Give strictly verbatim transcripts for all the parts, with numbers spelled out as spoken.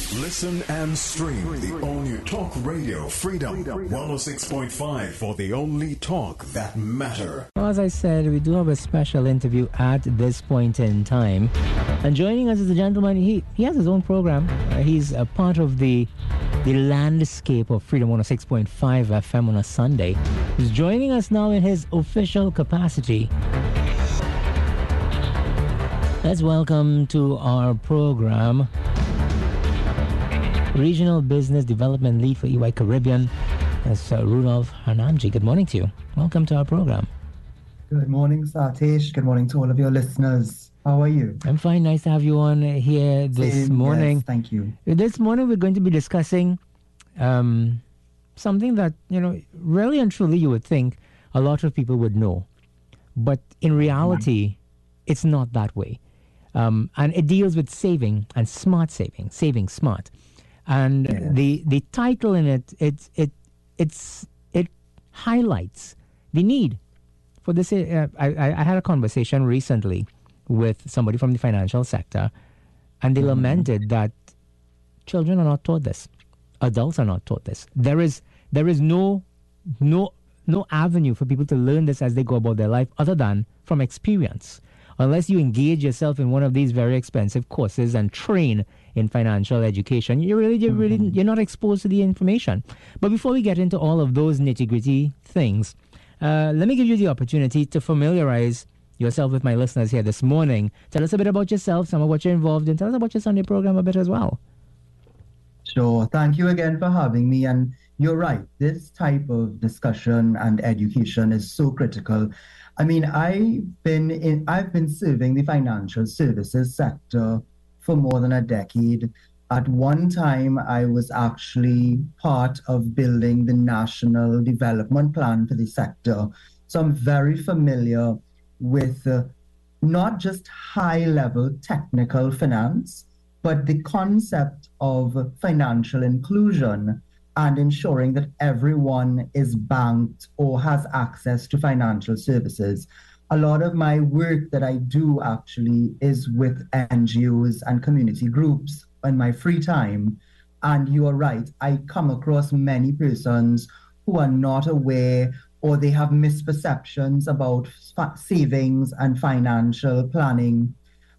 Listen and stream the all-new Talk Radio Freedom one oh six point five for the only talk that matter. Well, as I said, we do have a special interview at this point in time. And joining us is a gentleman, he, he has his own program. Uh, he's a part of the the landscape of Freedom one oh six point five F M on a Sunday. He's joining us now in his official capacity. Let's welcome to our program Regional Business Development Lead for E Y Caribbean, that's uh, Rudolph Harnamji. Good morning to you. Welcome to our program. Good morning, Satish. Good morning to all of your listeners. How are you? I'm fine. Nice to have you on here this Same, morning. Yes, thank you. This morning we're going to be discussing um, something that, you know, really and truly you would think a lot of people would know. But in reality, mm-hmm. it's not that way. Um, and it deals with saving and smart saving, saving smart. And yeah. the the title in it, it, it, it's, it highlights the need for this. Uh, I, I had a conversation recently with somebody from the financial sector, and they mm-hmm. lamented that children are not taught this. Adults are not taught this. There is there is no no no avenue for people to learn this as they go about their life other than from experience. Unless you engage yourself in one of these very expensive courses and train in financial education, you really, you really, you're not exposed to the information. But before we get into all of those nitty-gritty things, uh, let me give you the opportunity to familiarize yourself with my listeners here this morning. Tell us a bit about yourself, some of what you're involved in. Tell us about your Sunday program a bit as well. Sure. Thank you again for having me. And you're right. This type of discussion and education is so critical. I mean, I've been in, I've been serving the financial services sector for more than a decade. At one time, I was actually part of building the national development plan for the sector. So I'm very familiar with uh, not just high-level technical finance, but the concept of financial inclusion and ensuring that everyone is banked or has access to financial services. A lot of my work that I do actually is with N G Os and community groups in my free time. And you are right, I come across many persons who are not aware or they have misperceptions about fa- savings and financial planning.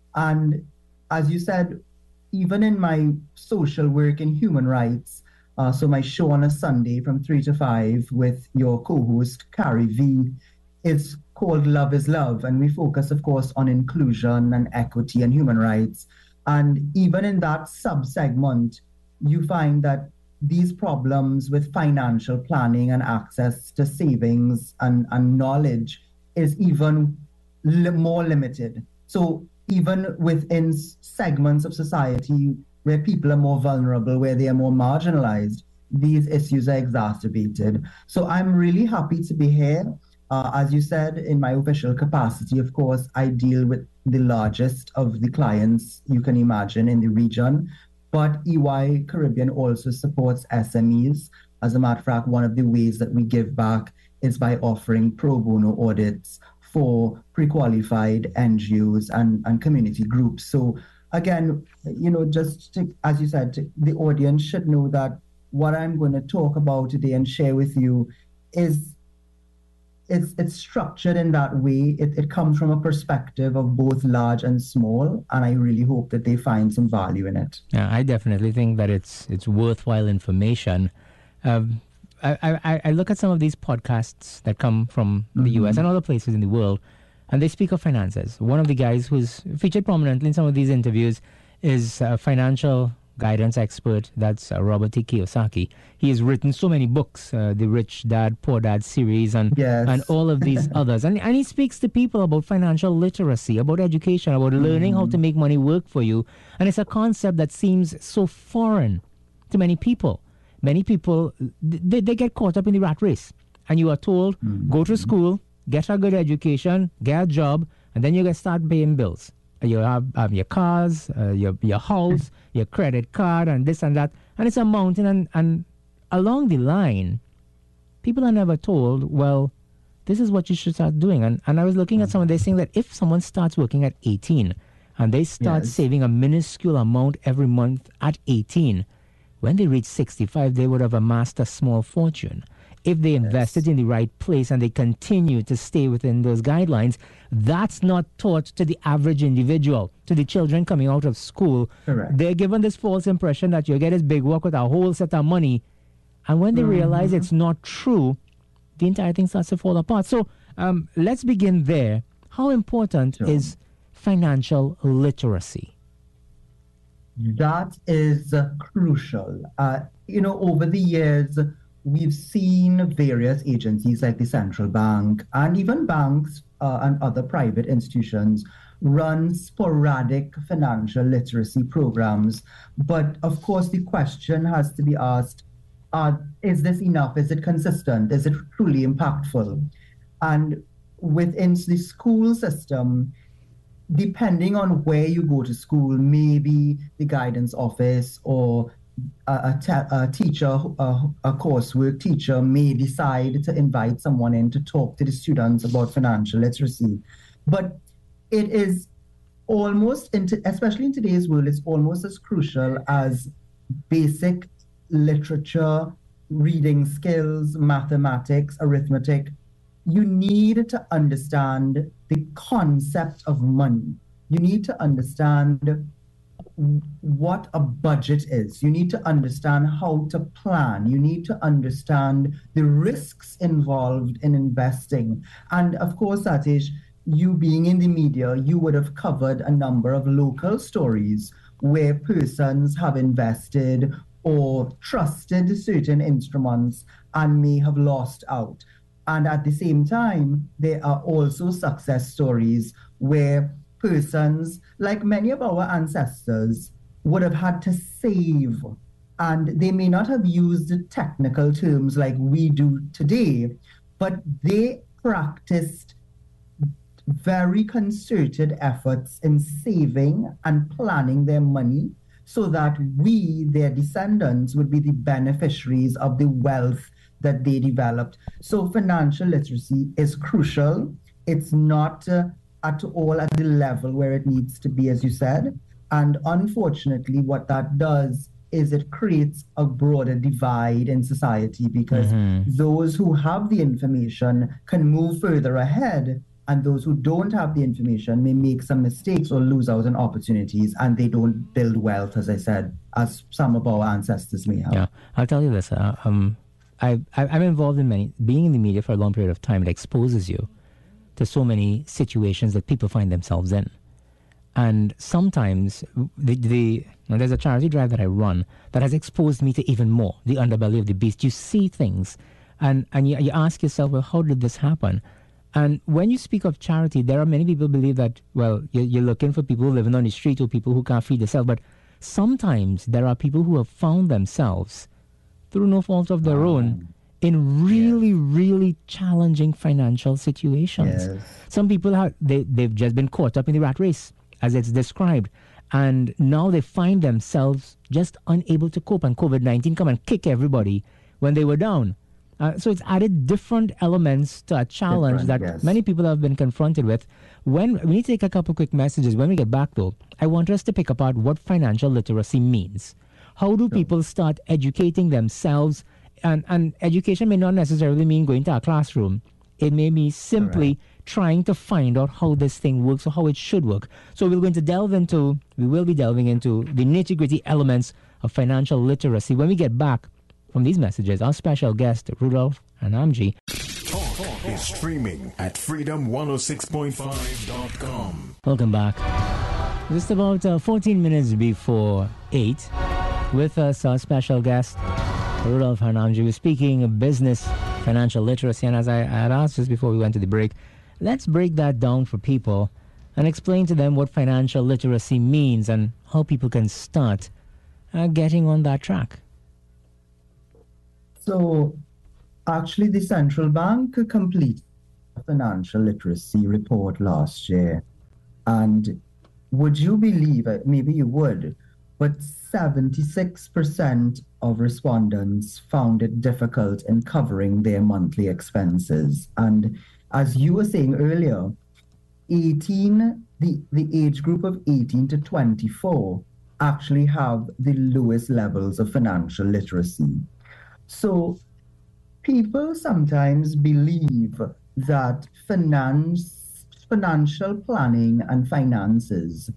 And as you said, even in my social work in human rights, Uh, so my show on a Sunday from three to five with your co-host, Carrie V, is called Love is Love. And we focus, of course, on inclusion and equity and human rights. And even in that sub-segment, you find that these problems with financial planning and access to savings and, and knowledge is even li- more limited. So even within segments of society where people are more vulnerable, where they are more marginalized, these issues are exacerbated. So I'm really happy to be here. Uh, as you said, in my official capacity, of course, I deal with the largest of the clients you can imagine in the region. But E Y Caribbean also supports S M Es. As a matter of fact, one of the ways that we give back is by offering pro bono audits for pre-qualified N G Os and, and community groups. So again, you know, just to, as you said, to, the audience should know that what I'm going to talk about today and share with you is it's it's structured in that way. It, it comes from a perspective of both large and small, and I really hope that they find some value in it. Yeah, I definitely think that it's it's worthwhile information. Um, I, I, I look at some of these podcasts that come from the mm-hmm. U S and other places in the world, and they speak of finances. One of the guys who's featured prominently in some of these interviews is a financial guidance expert. That's uh, Robert T. Kiyosaki. He has written so many books, uh, the Rich Dad, Poor Dad series, and yes. and all of these others. And, and he speaks to people about financial literacy, about education, about mm-hmm. learning how to make money work for you. And it's a concept that seems so foreign to many people. Many people, they, they get caught up in the rat race. And you are told, mm-hmm. go to school, get a good education, get a job, and then you can start paying bills. You have um, your cars, uh, your your house, your credit card, and this and that. And it's a mountain. And, and along the line, people are never told, well, this is what you should start doing. And, and I was looking at some of this saying that if someone starts working at eighteen and they start Yes. saving a minuscule amount every month at eighteen, when they reach sixty-five, they would have amassed a small fortune. If they invested Yes. in the right place and they continue to stay within those guidelines, that's not taught to the average individual, to the children coming out of school. Correct. They're given this false impression that you get this big work with a whole set of money. And when they realize it's not true, the entire thing starts to fall apart. So um, let's begin there. How important Sure. is financial literacy? That is uh, crucial. Uh, you know, over the years, we've seen various agencies like the central bank and even banks uh, and other private institutions run sporadic financial literacy programs. But of course, the question has to be asked, uh, is this enough? Is it consistent? Is it truly impactful? And within the school system, depending on where you go to school, maybe the guidance office or a, a, te- a teacher, a, a coursework teacher may decide to invite someone in to talk to the students about financial literacy. But it is almost, into, especially in today's world, it's almost as crucial as basic literature, reading skills, mathematics, arithmetic. You need to understand the concept of money. You need to understand what a budget is. You need to understand how to plan. You need to understand the risks involved in investing. And of course, Satish, you being in the media, you would have covered a number of local stories where persons have invested or trusted certain instruments and may have lost out. And at the same time, there are also success stories where persons, like many of our ancestors, would have had to save. And they may not have used technical terms like we do today, but they practiced very concerted efforts in saving and planning their money so that we, their descendants, would be the beneficiaries of the wealth that they developed. So financial literacy is crucial. It's not uh, at all at the level where it needs to be, as you said. And unfortunately, what that does is it creates a broader divide in society because Mhm. those who have the information can move further ahead, and those who don't have the information may make some mistakes or lose out on opportunities, and they don't build wealth, as I said, as some of our ancestors may have. Yeah, I'll tell you this. Uh, um, I, I, I'm involved in many, being in the media for a long period of time, it exposes you to so many situations that people find themselves in. And sometimes the, the now there's a charity drive that I run that has exposed me to even more, the underbelly of the beast. You see things and, and you, you ask yourself, well, how did this happen? And when you speak of charity, there are many people who believe that, well, you're, you're looking for people living on the street or people who can't feed themselves. But sometimes there are people who have found themselves, through no fault of their own, in really, really challenging financial situations. Yes. Some people have they, they've just been caught up in the rat race, as it's described, and now they find themselves just unable to cope, and COVID nineteen come and kick everybody when they were down. Uh, so it's added different elements to a challenge Different, that yes. many people have been confronted with. When we need to take a couple quick messages. When we get back, though, I want us to pick apart what financial literacy means. How do people start educating themselves? And, and education may not necessarily mean going to a classroom. It may be simply Correct. trying to find out how this thing works or how it should work. So we're going to delve into, we will be delving into the nitty-gritty elements of financial literacy. When we get back from these messages, our special guest, Rudolph Hanamji. Talk is streaming at freedom one oh six point five dot com. Welcome back. Just about uh, fourteen minutes before eight, with us our special guest, Rudolph Hanamji. We're speaking of business, financial literacy, and as I, I had asked just before we went to the break, let's break that down for people and explain to them what financial literacy means and how people can start uh, getting on that track. So, actually, the central bank completed a financial literacy report last year. And would you believe it? Maybe you would, but seventy-six percent of respondents found it difficult in covering their monthly expenses. And as you were saying earlier, eighteen, the, the age group of eighteen to twenty-four actually have the lowest levels of financial literacy. So people sometimes believe that finance, financial planning and finances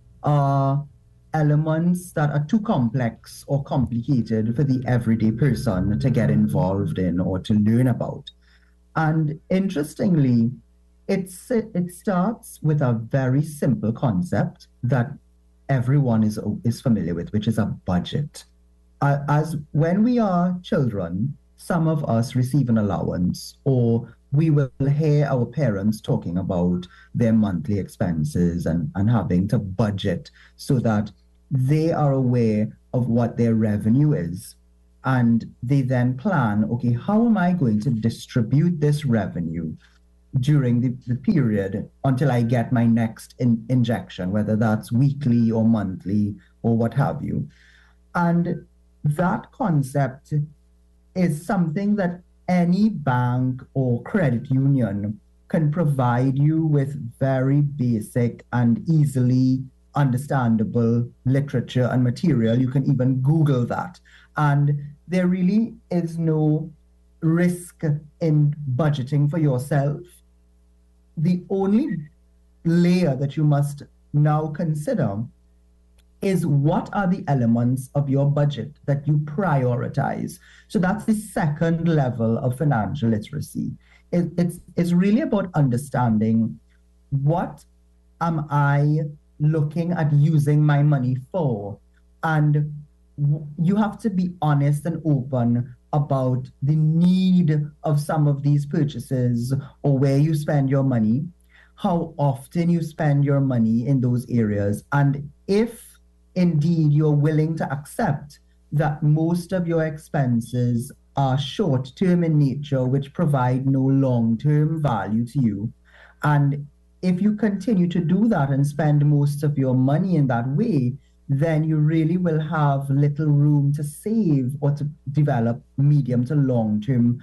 are elements that are too complex or complicated for the everyday person to get involved in or to learn about. And interestingly, it's, it starts with a very simple concept that everyone is, is familiar with, which is a budget. Uh, as when we are children, some of us receive an allowance, or we will hear our parents talking about their monthly expenses and, and having to budget so that they are aware of what their revenue is. And they then plan, okay, how am I going to distribute this revenue during the, the period until I get my next in, injection, whether that's weekly or monthly or what have you. And that concept is something that any bank or credit union can provide you with very basic and easily understandable literature and material. You can even Google that. And there really is no risk in budgeting for yourself. The only layer that you must now consider is what are the elements of your budget that you prioritize. So that's the second level of financial literacy. It, it's, it's really about understanding what am I looking at using my money for. And w- you have to be honest and open about the need of some of these purchases or where you spend your money, how often you spend your money in those areas. And if indeed you're willing to accept that most of your expenses are short-term in nature, which provide no long-term value to you. And if you continue to do that and spend most of your money in that way, then you really will have little room to save or to develop medium to long-term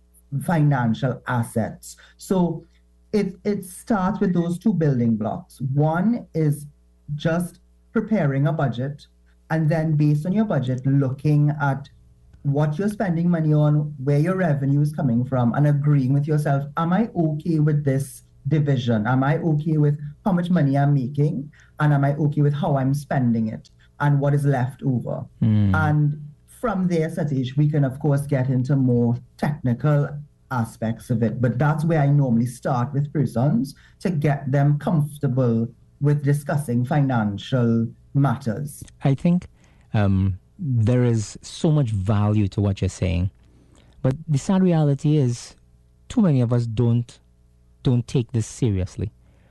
financial assets. So it, it starts with those two building blocks. One is just preparing a budget, and then based on your budget, looking at what you're spending money on, where your revenue is coming from, and agreeing with yourself, am I okay with this division? Am I okay with how much money I'm making? And am I okay with how I'm spending it and what is left over? Mm. And from there, Satish, we can, of course, get into more technical aspects of it. But that's where I normally start with persons to get them comfortable with discussing financial matters. I think um, there is so much value to what you're saying. But the sad reality is too many of us don't don't take this seriously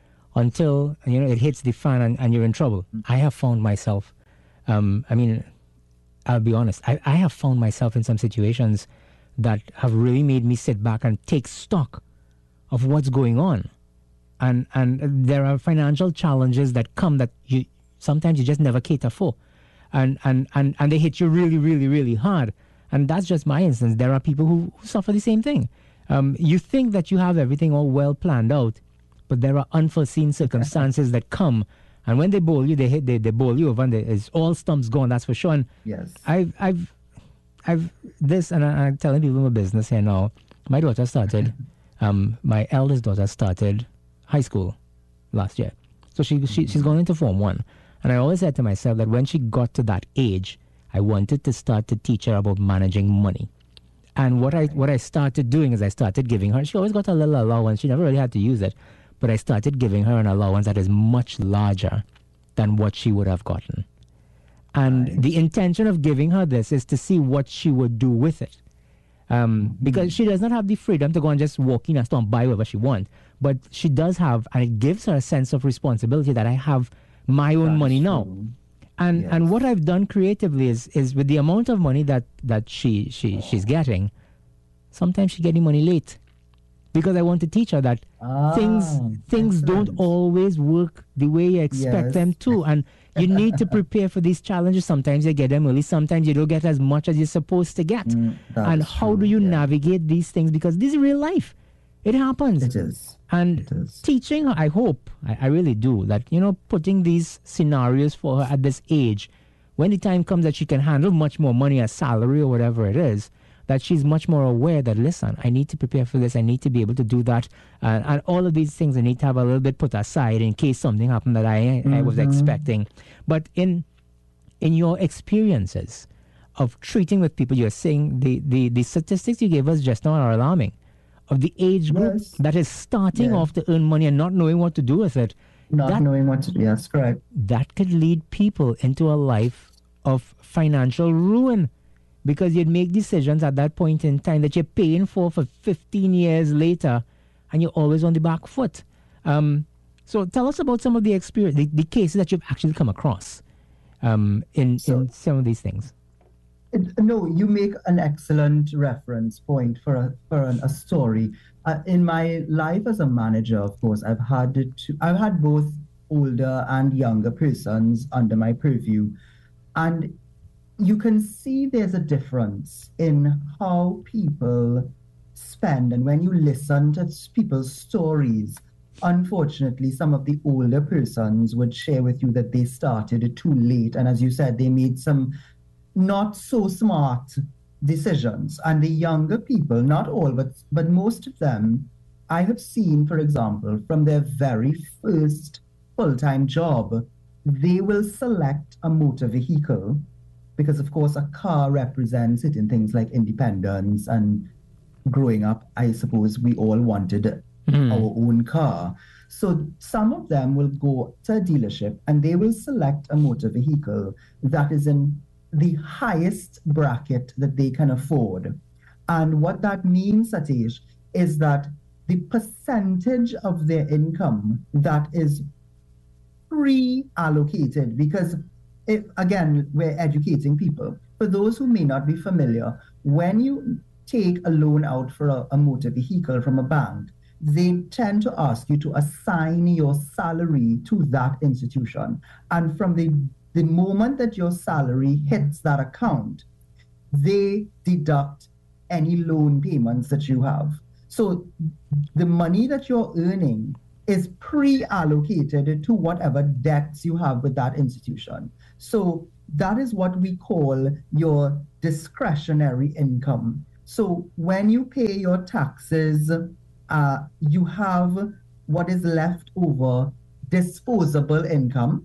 until, you know, it hits the fan and, and you're in trouble. Mm-hmm. I have found myself, um, I mean, I'll be honest, I, I have found myself in some situations that have really made me sit back and take stock of what's going on. And and there are financial challenges that come that you sometimes you just never cater for. And, and, and, and they hit you really, really, really hard. And that's just my instance. There are people who, who suffer the same thing. Um, you think that you have everything all well planned out, but there are unforeseen circumstances that come. And when they bowl you, they hit, they, they bowl you over and they, it's all stumps gone, that's for sure. And yes. I've, I've, I've, this, and I, I'm telling people in my business here now, my daughter started, um, my eldest daughter started high school last year. So she, she she's gone into Form one. And I always said to myself that when she got to that age, I wanted to start to teach her about managing money. And what I what I started doing is I started giving her, she always got a little allowance. She never really had to use it. But I started giving her an allowance that is much larger than what she would have gotten. And right. The intention of giving her this is to see what she would do with it. Um, mm-hmm. Because she does not have the freedom to go and just walk in and store and buy whatever she wants. But she does have, and it gives her a sense of responsibility that I have my own That's money true. now. And yes. and what I've done creatively is is with the amount of money that, that she, she oh. she's getting, sometimes she's getting money late. Because I want to teach her that ah, things things excellent. don't always work the way you expect yes. them to. And you need to prepare for these challenges. Sometimes you get them early, sometimes you don't get as much as you're supposed to get. Mm, and how true, do you yeah. navigate these things? Because this is real life. It happens. It is. And It is. teaching her, I hope, I, I really do, that, you know, putting these scenarios for her at this age, when the time comes that she can handle much more money as salary or whatever it is, that she's much more aware that, listen, I need to prepare for this, I need to be able to do that, uh, and all of these things I need to have a little bit put aside in case something happened that I, mm-hmm. I was expecting. But in in your experiences of treating with people, you're saying the, the, the statistics you gave us just now are alarming. Of the age group Yes. that is starting Yeah. off to earn money and not knowing what to do with it, Not that, knowing what to do. Yes, correct. that could lead people into a life of financial ruin, because you'd make decisions at that point in time that you're paying for for fifteen years later, and you're always on the back foot. Um, so tell us about some of the experience, the, the cases that you've actually come across um, in, So- in some of these things. It- No, you make an excellent reference point for a for an, a story. Uh, in my life as a manager, of course, I've had to, I've had both older and younger persons under my purview, and you can see there's a difference in how people spend. And when you listen to people's stories, unfortunately, some of the older persons would share with you that they started too late, and as you said, they made some not so smart decisions. And the younger people, not all, but but most of them, I have seen, for example, from their very first full-time job, they will select a motor vehicle because, of course, a car represents certain things like independence. And growing up, I suppose we all wanted Mm. our own car. So some of them will go to a dealership and they will select a motor vehicle that is in the highest bracket that they can afford. And what that means, Satish, is that the percentage of their income that is pre-allocated, because if, again, we're educating people. For those who may not be familiar, when you take a loan out for a, a motor vehicle from a bank, they tend to ask you to assign your salary to that institution. And from the The moment that your salary hits that account, they deduct any loan payments that you have. So the money that you're earning is pre-allocated to whatever debts you have with that institution. So that is what we call your discretionary income. So when you pay your taxes, uh, you have what is left over disposable income.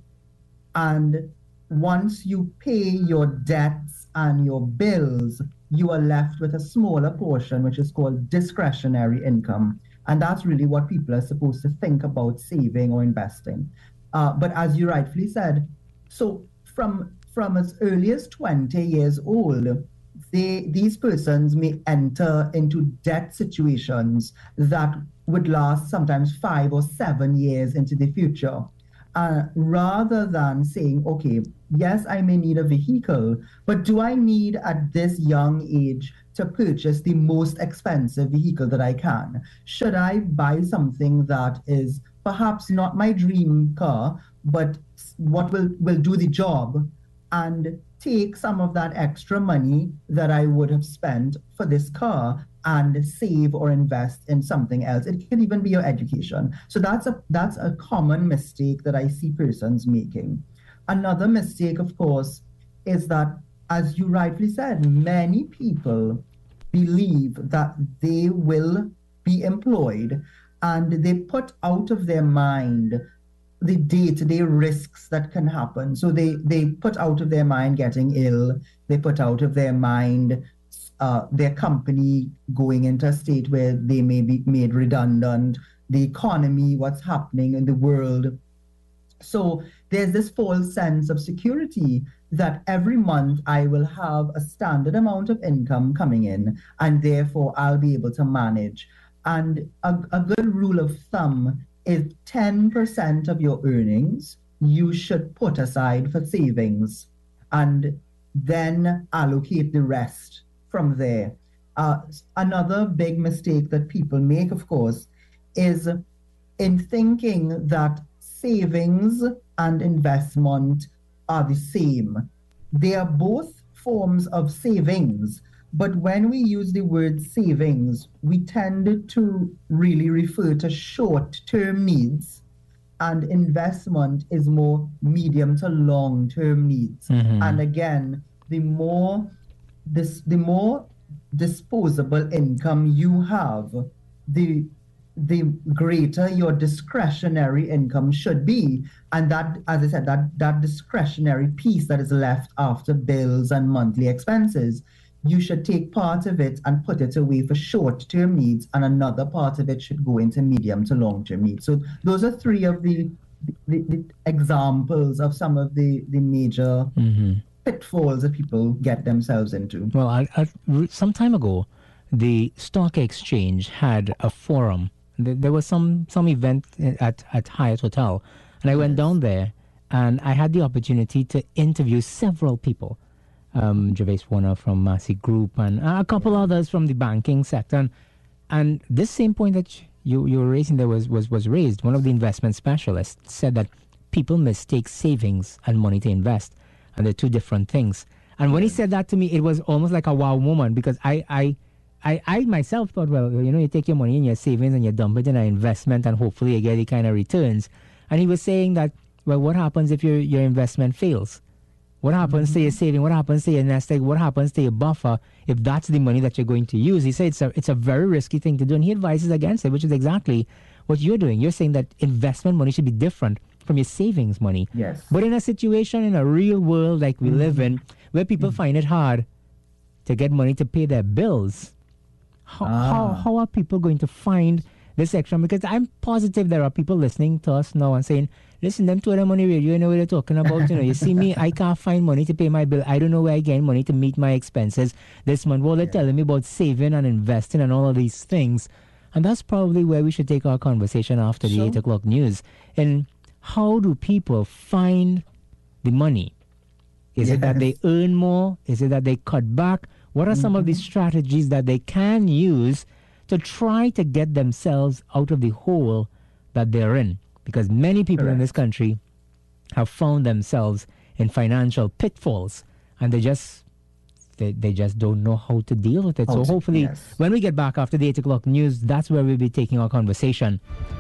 And once you pay your debts and your bills, you are left with a smaller portion, which is called discretionary income. And that's really what people are supposed to think about saving or investing. Uh, but as you rightfully said, so from, from as early as twenty years old, they, these persons may enter into debt situations that would last sometimes five or seven years into the future. Uh, rather than saying, okay, yes, I may need a vehicle, but do I need at this young age to purchase the most expensive vehicle that I can? Should I buy something that is perhaps not my dream car, but what will, will do the job, and take some of that extra money that I would have spent for this car and save or invest in something else? It can even be your education. So that's a that's a common mistake that I see persons making. Another mistake, of course, is that, as you rightly said, many people believe that they will be employed and they put out of their mind the day-to-day risks that can happen. So they, they put out of their mind getting ill, they put out of their mind uh, their company going into a state where they may be made redundant, the economy, what's happening in the world. So there's this false sense of security that every month I will have a standard amount of income coming in, and therefore I'll be able to manage. And a, a good rule of thumb is ten percent of your earnings you should put aside for savings, and then allocate the rest from there. Uh, another big mistake that people make, of course, is in thinking that savings and investment are the same. They are both forms of savings, But when we use the word savings, we tend to really refer to short-term needs, and investment is more medium to long-term needs. Mm-hmm. And again, the more this the more disposable income you have, the the greater your discretionary income should be. And that, as I said, that, that discretionary piece that is left after bills and monthly expenses, you should take part of it and put it away for short-term needs, and another part of it should go into medium to long-term needs. So those are three of the, the, the examples of some of the, the major Mm-hmm. pitfalls that people get themselves into. Well, I, I, some time ago, the stock exchange had a forum. There, there was some, some event at, at Hyatt Hotel, and I went Yes. down there, and I had the opportunity to interview several people. Um, Gervais Warner from Massey Group and a couple others from the banking sector. And, and this same point that you, you were raising there was, was, was raised. One of the investment specialists said that people mistake savings and money to invest, and they're two different things. And when he said that to me, it was almost like a wow moment, because I, I, I, I myself thought, well, you know, you take your money in your savings and you dump it in an investment and hopefully you get the kind of returns. And he was saying that, well, what happens if your, your investment fails? What happens to your saving? What happens to your nest egg? What happens to your buffer if that's the money that you're going to use? He said it's a, it's a very risky thing to do, and he advises against it, which is exactly what you're doing. You're saying that investment money should be different from your savings money. Yes. But in a situation, in a real world like we mm-hmm. live in, where people mm-hmm. find it hard to get money to pay their bills, how, ah. how, how are people going to find this extra? Because I'm positive there are people listening to us now and saying, listen, them two of them on the radio, you know what they're talking about. You know, you see me, I can't find money to pay my bill. I don't know where I get money to meet my expenses this month. Well, they're yeah. telling me about saving and investing and all of these things. And that's probably where we should take our conversation after the sure. eight o'clock news. And how do people find the money? Is yes. it that they earn more? Is it that they cut back? What are mm-hmm. some of the strategies that they can use to try to get themselves out of the hole that they're in? Because many people Correct. in this country have found themselves in financial pitfalls, and they just they, they just don't know how to deal with it. Oh, so hopefully yes. when we get back after the eight o'clock news, that's where we'll be taking our conversation.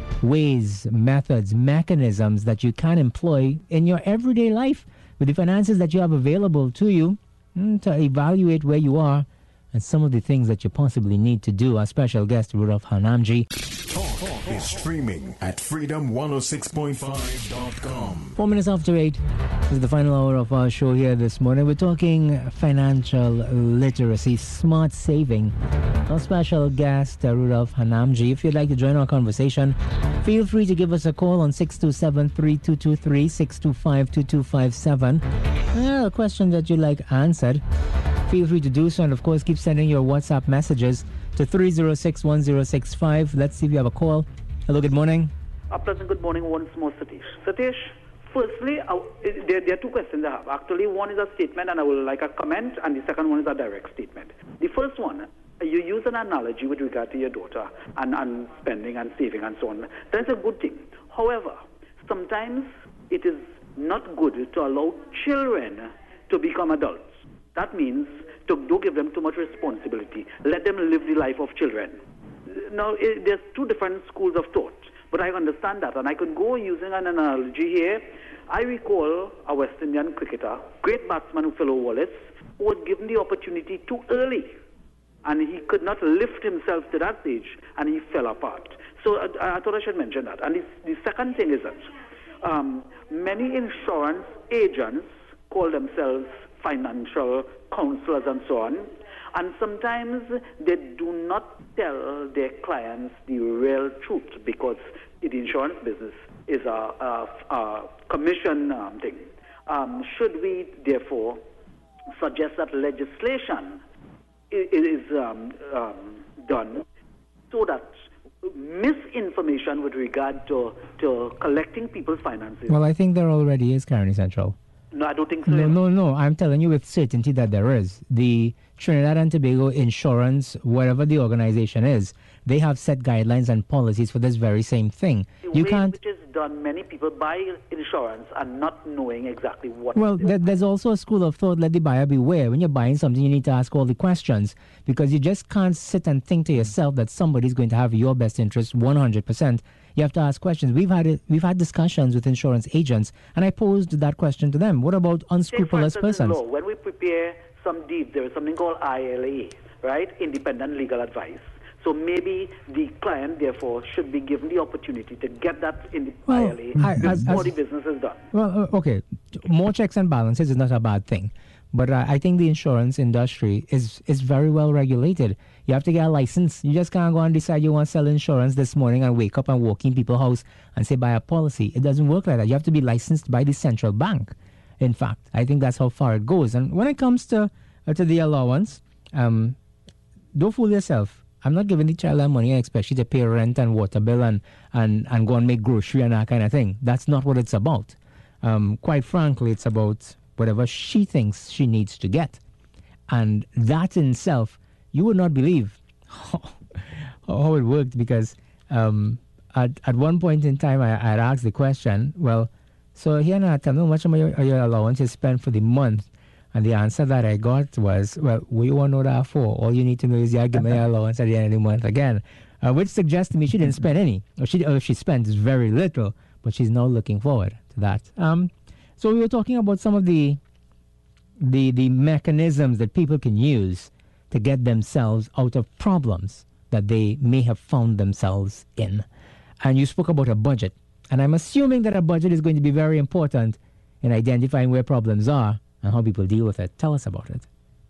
Ways, methods, mechanisms that you can employ in your everyday life with the finances that you have available to you mm, to evaluate where you are and some of the things that you possibly need to do. Our special guest, Rudolph Hanamji. Talk is streaming at freedom one oh six point five dot com. Four minutes after eight. This is the final hour of our show here this morning. We're talking financial literacy, smart saving. Our special guest, uh, Rudolph Hanamji. If you'd like to join our conversation, feel free to give us a call on six two seven, three two two three, six two five, two two five seven. Uh, a question that you'd like answered, feel free to do so. And of course, keep sending your WhatsApp messages to three zero six, one zero six five. Let's see if you have a call. Hello, good morning. A pleasant good morning once more, Satish. Satish, firstly, uh, there, there are two questions I have. Actually, one is a statement and I would like a comment, and the second one is a direct statement. The first one, you use an analogy with regard to your daughter and, and spending and saving and so on. That's a good thing. However, sometimes it is not good to allow children to become adults. That means to don't give them too much responsibility. Let them live the life of children. Now, it, there's two different schools of thought, but I understand that, and I could go using an analogy here. I recall a West Indian cricketer, great batsman Philo Wallace, who was given the opportunity too early, and he could not lift himself to that stage, and he fell apart. So I, I thought I should mention that. And the, the second thing is that um, many insurance agents call themselves financial counselors and so on, and sometimes they do not tell their clients the real truth, because the insurance business is a, a, a commission um, thing. Um, should we therefore suggest that legislation is, is um, um, done so that misinformation with regard to, to collecting people's finances? Well, I think there already is, Caroni Central. No, I don't think so. No, no, no. I'm telling you with certainty that there is. The Trinidad and Tobago Insurance, whatever the organization is, they have set guidelines and policies for this very same thing. The you way can't. Which is done. Many people buy insurance and not knowing exactly what. Well, to do. there, there's also a school of thought, let the buyer beware. When you're buying something, you need to ask all the questions because you just can't sit and think to yourself that somebody's going to have your best interest one hundred percent. You have to ask questions. We've had it, we've had discussions with insurance agents, and I posed that question to them. What about unscrupulous Say, for instance, in persons? law, when we prepare some deeds, there is something called I L A, right? Independent Legal Advice. So maybe the client, therefore, should be given the opportunity to get that in the Well, I L A I- as- before as- the business is done. Well, uh, okay, more checks and balances is not a bad thing, but uh, I think the insurance industry is is very well regulated. You have to get a license. You just can't go and decide you want to sell insurance this morning and wake up and walk in people's house and say buy a policy. It doesn't work like that. You have to be licensed by the central bank. In fact, I think that's how far it goes. And when it comes to uh, to the allowance, um, don't fool yourself. I'm not giving the child that money, especially to pay rent and water bill and, and, and go and make grocery and that kind of thing. That's not what it's about. Um, quite frankly, it's about whatever she thinks she needs to get. And that in itself, you would not believe how, how it worked because um, at, at one point in time, I, I had asked the question, well, so here now, tell me how much of your, your allowance is spent for the month. And the answer that I got was, well, what you want to know that for? All you need to know is, yeah, give me your allowance at the end of the month again. Uh, which suggests to me she didn't spend any. Or she, or she spent very little, but she's now looking forward to that. Um, so we were talking about some of the, the, the mechanisms that people can use to get themselves out of problems that they may have found themselves in. And you spoke about a budget. And I'm assuming that a budget is going to be very important in identifying where problems are and how people deal with it. Tell us about it.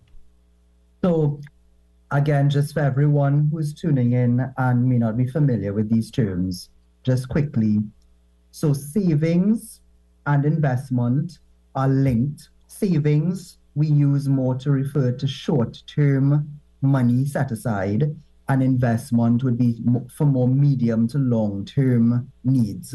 So, again, just for everyone who's tuning in and may not be familiar with these terms, just quickly. So, savings and investment are linked. Savings, we use more to refer to short-term money set aside, and investment would be for more medium to long-term needs.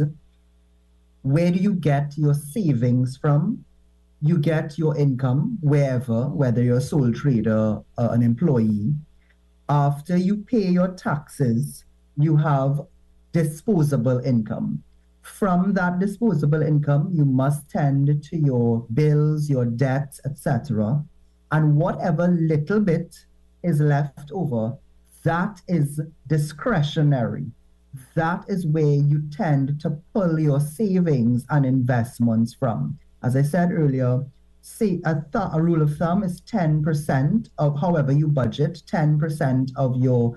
Where do you get your savings from? You get your income wherever, whether you're a sole trader or an employee. After you pay your taxes, you have disposable income. From that disposable income, you must tend to your bills, your debts, et cetera. And whatever little bit is left over, that is discretionary. That is where you tend to pull your savings and investments from. As I said earlier, say a, th- a rule of thumb is ten percent of however you budget, ten percent of your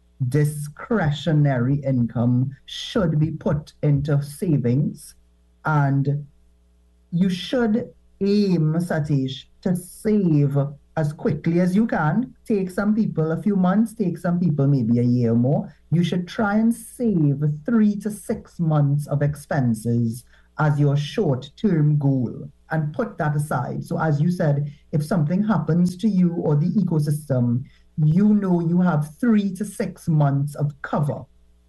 discretionary income should be put into savings. And you should aim, Satish, to save as quickly as you can. Take some people a few months, take some people maybe a year or more. You should try and save three to six months of expenses as your short-term goal and put that aside. So as you said, if something happens to you or the ecosystem, you know you have three to six months of cover.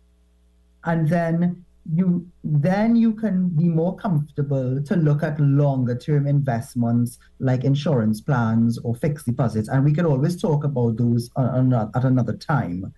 And then you then you can be more comfortable to look at longer-term investments like insurance plans or fixed deposits. And we can always talk about those at another time.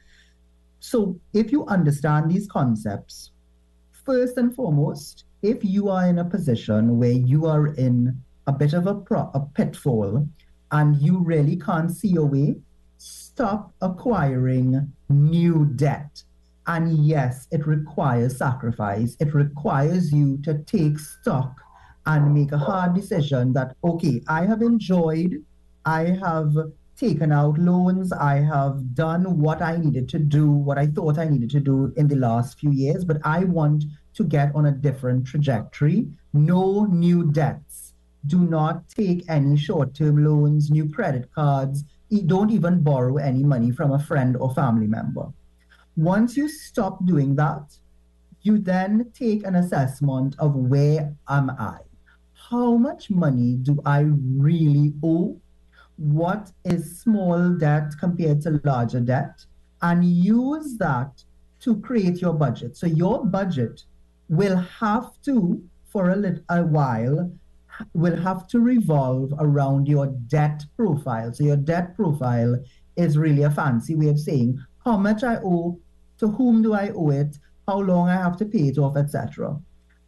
So if you understand these concepts, first and foremost, if you are in a position where you are in a bit of a, pro- a pitfall and you really can't see your way, stop acquiring new debt. And yes, it requires sacrifice. It requires you to take stock and make a hard decision that, okay, I have enjoyed, I have taken out loans, I have done what I needed to do, what I thought I needed to do in the last few years, but I want to get on a different trajectory. No new debts. Do not take any short-term loans, new credit cards. Don't even borrow any money from a friend or family member. Once you stop doing that, you then take an assessment of where am I? How much money do I really owe? What is small debt compared to larger debt? And use that to create your budget. So your budget will have to, for a little a while, will have to revolve around your debt profile. So your debt profile is really a fancy way of saying how much I owe, to whom do I owe it, how long I have to pay it off, et cetera.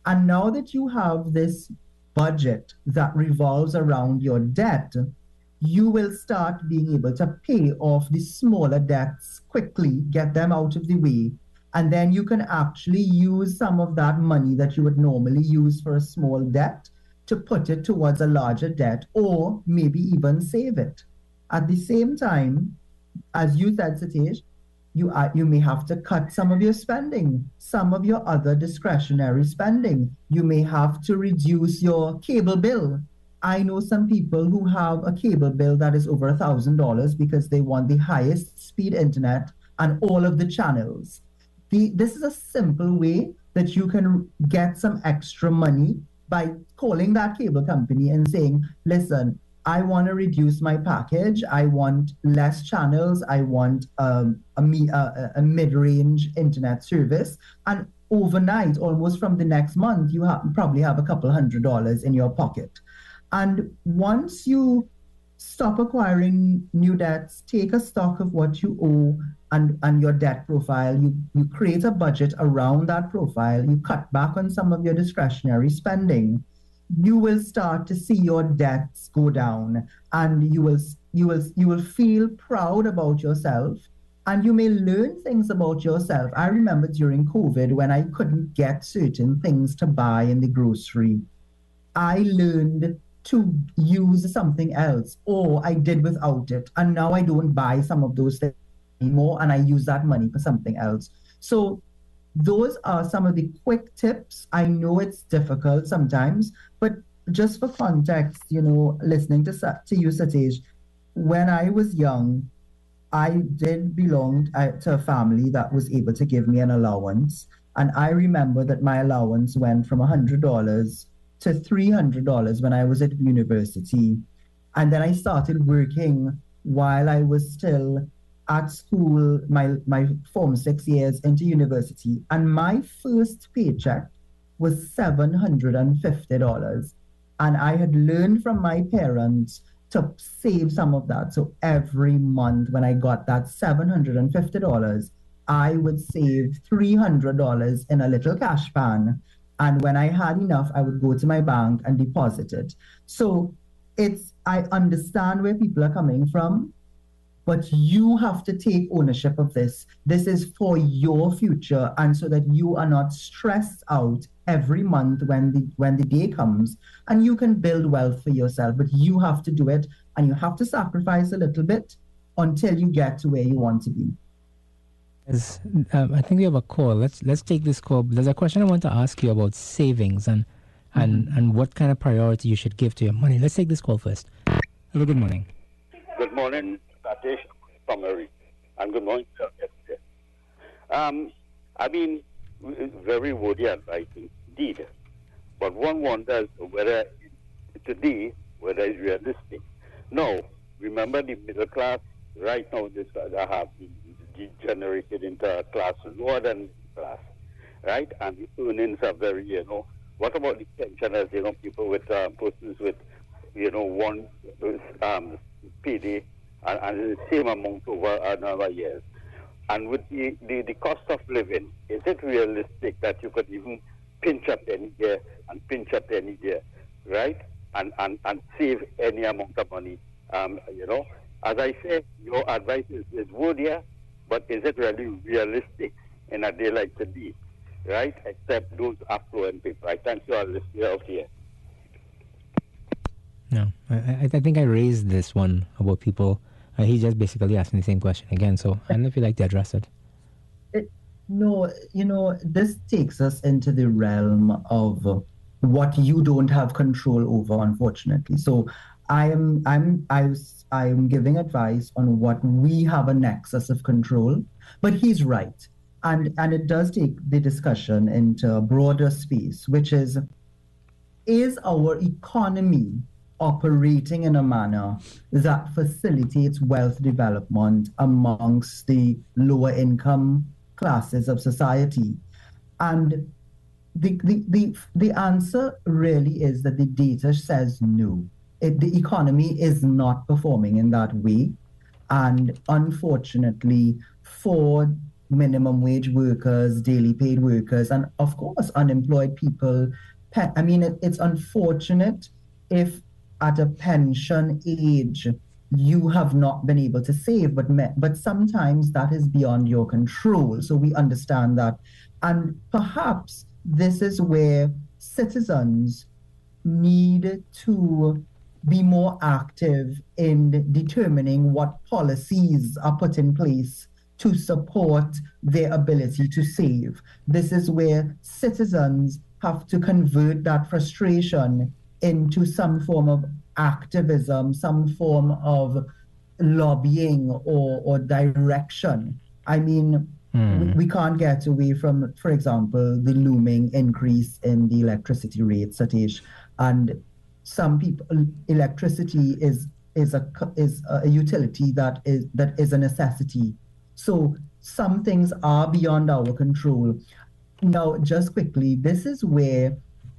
And now that you have this budget that revolves around your debt, you will start being able to pay off the smaller debts quickly, get them out of the way, and then you can actually use some of that money that you would normally use for a small debt to put it towards a larger debt, or maybe even save it. At the same time, as you said, Satish, you are, you may have to cut some of your spending, some of your other discretionary spending. You may have to reduce your cable bill. I know some people who have a cable bill that is over a thousand dollars because they want the highest speed internet and all of the channels. The, this is a simple way that you can get some extra money by calling that cable company and saying, listen, I want to reduce my package. I want less channels. I want um, a, a, a mid-range internet service. And overnight, almost from the next month, you have, probably have a couple hundred dollars in your pocket. And once you stop acquiring new debts, take a stock of what you owe and, and your debt profile, you, you create a budget around that profile, you cut back on some of your discretionary spending, you will start to see your debts go down, and you will you will you will feel proud about yourself, and you may learn things about yourself. I remember during COVID when I couldn't get certain things to buy in the grocery, I learned to use something else, or I did without it, and now I don't buy some of those things anymore, and I use that money for something else. So those are some of the quick tips. I know it's difficult sometimes, but just for context, you know, listening to, to you, Satish, when I was young, I did belong to a family that was able to give me an allowance. And I remember that my allowance went from one hundred dollars to three hundred dollars when I was at university. And then I started working while I was still at school, my, my form six years into university, and my first paycheck was seven hundred fifty dollars. And I had learned from my parents to save some of that. So every month when I got that seven hundred fifty dollars, I would save three hundred dollars in a little cash pan. And when I had enough, I would go to my bank and deposit it. So it's, I understand where people are coming from, but you have to take ownership of this. This is for your future, and so that you are not stressed out every month when the when the day comes, and you can build wealth for yourself. But you have to do it, and you have to sacrifice a little bit until you get to where you want to be. As, um, I think we have a call. Let's let's take this call. There's a question I want to ask you about savings and and mm-hmm. and what kind of priority you should give to your money. Let's take this call first. Hello, good morning. Good morning, Satish, summary, and good morning, sir. Um, I mean, very worthy advice indeed, but one wonders whether today, whether it's realistic. No, remember the middle class right now, this that have degenerated into a class lower than middle class, right? And the earnings are very, you know, what about the pensioners, you know, people with, uh, persons with, you know, one um, P D, and, and the same amount over another years. And with the, the, the cost of living, is it realistic that you could even pinch up any year and pinch up any year, right? And, and, and save any amount of money, um, you know? As I say, your advice is, is worthier, but is it really realistic in a day like today, right? Except those affluent people. I thank you all listening out here. No, I, I think I raised this one about people. Uh, he just basically asked me the same question again. So I don't know if you'd like to address it. it. No, you know, this takes us into the realm of what you don't have control over, unfortunately. So I am, I'm, I was, I'm giving advice on what we have a nexus of control. But he's right, and and it does take the discussion into a broader space, which is, is our economy operating in a manner that facilitates wealth development amongst the lower income classes of society? And the the the, the answer really is that the data says no. It, the economy is not performing in that way. And unfortunately, for minimum wage workers, daily paid workers, and of course, unemployed people. I mean, it, it's unfortunate if at a pension age you have not been able to save, but me, but sometimes that is beyond your control. So we understand that, and perhaps this is where citizens need to be more active in determining what policies are put in place to support their ability to save. This is where citizens have to convert that frustration into some form of activism, some form of lobbying or, or direction. I mean, mm. we, we can't get away from, for example, the looming increase in the electricity rates, Satish. And some people, electricity is is a is a utility that is that is a necessity. So some things are beyond our control. Now, just quickly, this is where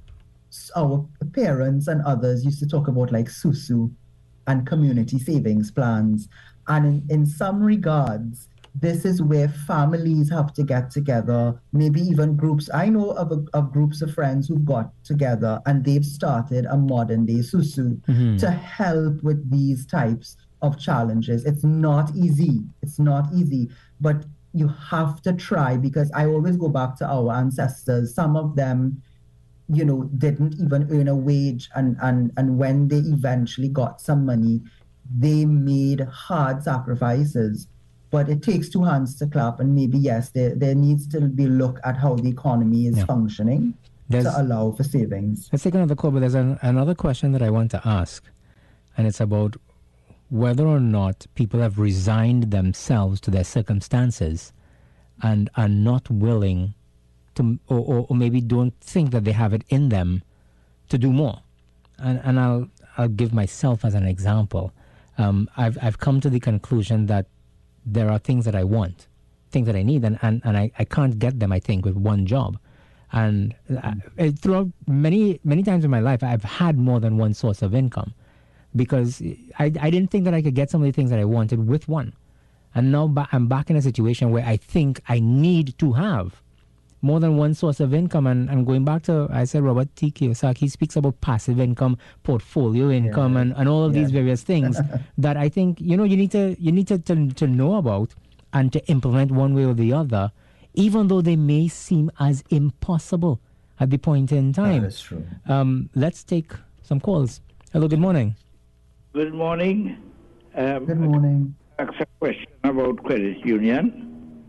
our parents and others used to talk about like SUSU and community savings plans. And in, in some regards, this is where families have to get together, maybe even groups. I know of, a, of groups of friends who've got together and they've started a modern day SUSU mm-hmm. to help with these types of challenges. It's not easy. It's not easy, but you have to try, because I always go back to our ancestors. Some of them, you know, didn't even earn a wage. And, and, and when they eventually got some money, they made hard sacrifices. But it takes two hands to clap. And maybe, yes, there, there needs to be a look at how the economy is yeah. functioning there's, to allow for savings. Let's take another call, but there's an, another question that I want to ask. And it's about whether or not people have resigned themselves to their circumstances and are not willing to, or, or, or maybe don't think that they have it in them to do more. And, and I'll I'll give myself as an example. Um, I've I've come to the conclusion that there are things that I want, things that I need, and, and, and I, I can't get them, I think, with one job. And I, throughout many, many times in my life, I've had more than one source of income, because I, I didn't think that I could get some of the things that I wanted with one. And now ba- I'm back in a situation where I think I need to have more than one source of income. And, and going back to, I said, Robert T. Kiyosaki, he speaks about passive income, portfolio income, yeah. and, and all of yeah. these various things that I think, you know, you need to you need to, to, to know about and to implement one way or the other, even though they may seem as impossible at the point in time. That is true. Um, let's take some calls. Hello, good morning. Good morning. Um, good morning. Ask a question about credit union.